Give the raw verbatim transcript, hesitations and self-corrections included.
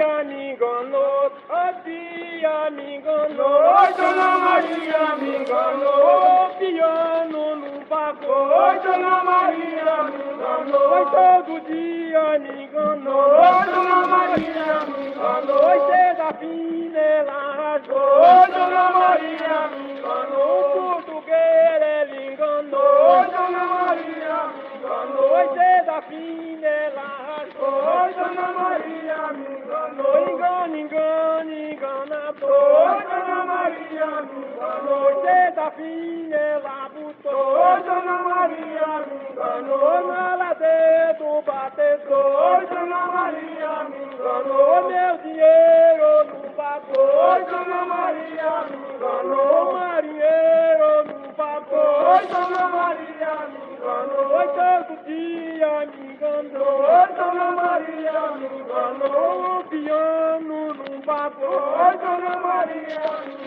dia me enganou, o dia me enganou, Oi, Dona Maria me enganou, o piano não pagou, oi, Dona Maria me enganou, oi, todo dia me enganou, oi, Dona Maria me oi, enganou, seda fina ela rasgou, oi, Dona Maria me o enganou, português ele enganou, oi, Dona Maria me enganou, oi, seda fina ela rasgou, oi, Dona Maria me enganou, engano, engano, enganador, oi, Dona Maria me enganou, seda fina ela botou, oi, Dona Maria me enganou, na ladeira do batedor, oi, Dona Maria me o enganou, meu dinheiro no vapor, oi, Dona Maria me o enganou, marinheiro no vapor, oi, Dona Maria me enganou, oi, todo dia me enganou, oi, Dona Maria me enganou, o piano no vapor, oi, Dona Maria me